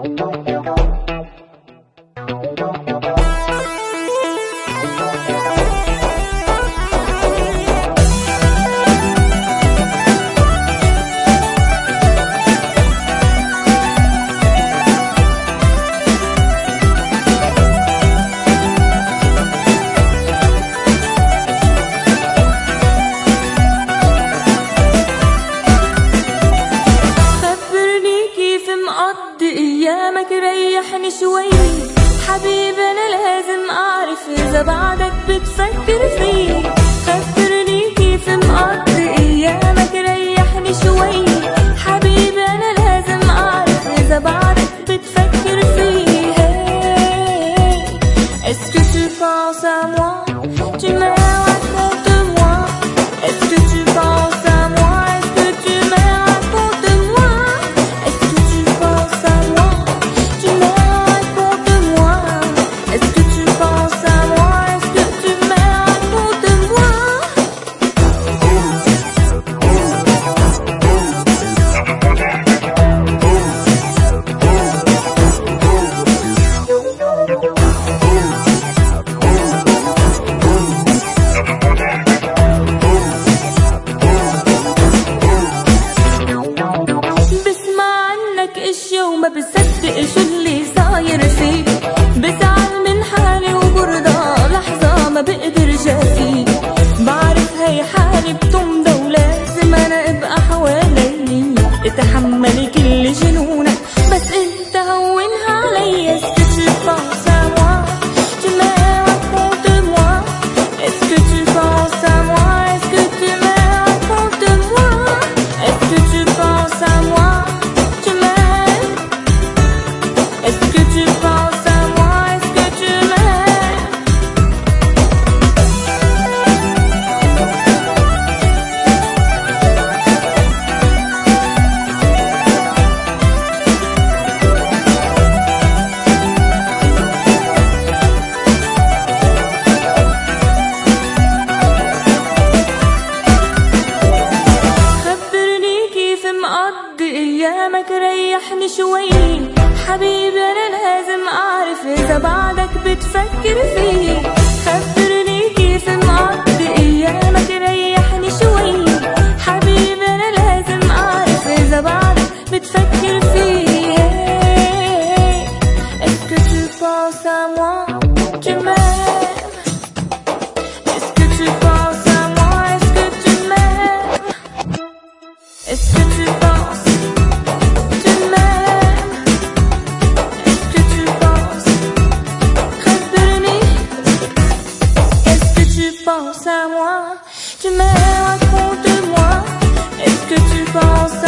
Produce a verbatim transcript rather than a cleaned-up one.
ايامك ريحني شوي حبيبي، انا لازم اعرف اذا بعدك بتفكر فيه. خبرني كيف مقضي ايامك ريحني شوي حبيبي، انا لازم اعرف اذا بعدك بتفكر فيه. Est-ce que tu penses à moi? Tu me racontes-moi. Est-ce que tu penses à moi? Est-ce que tu me racontes-moi? Est-ce que tu penses à moi? Tu me racontes-moi. Est-ce que tu penses à moi? Est-ce que tu me racontes-moi? وما بصدق شو اللي صاير فيك، بزعل من حالي وبرضى لحظة ما بقدر جافيك. بعرف هي حالي بتمضى ولازم انا ابقى حواليك، اتحمل كل جنونك بس انت هونها علي. Est-ce que tu penses à moi? Tu me racontes-moi. Est-ce que tu penses à moi? Est-ce que tu me racontes-moi? Est-ce que tu penses à moi? Tu me Est-ce que tu penses à moi? Est-ce que tu m'aimes? خبرني كيف مقضي ايامك ريحني شوي حبيبي، انا لازم اعرف اذا بعدك بتفكر فيه. خبرني كيف مقضي ايامك ريحني شوي حبيبي، انا لازم اعرف اذا بعدك بتفكر فيه. Est-ce que tu penses à moi? Tu m'aimes? Est-ce que tu penses à moi? Est-ce que tu m'aimes? Est-ce que tu penses? Tu m'aimes? Est-ce que tu penses? خبرني. Est-ce que tu penses à moi? Tu me racontes-moi. Est-ce que tu penses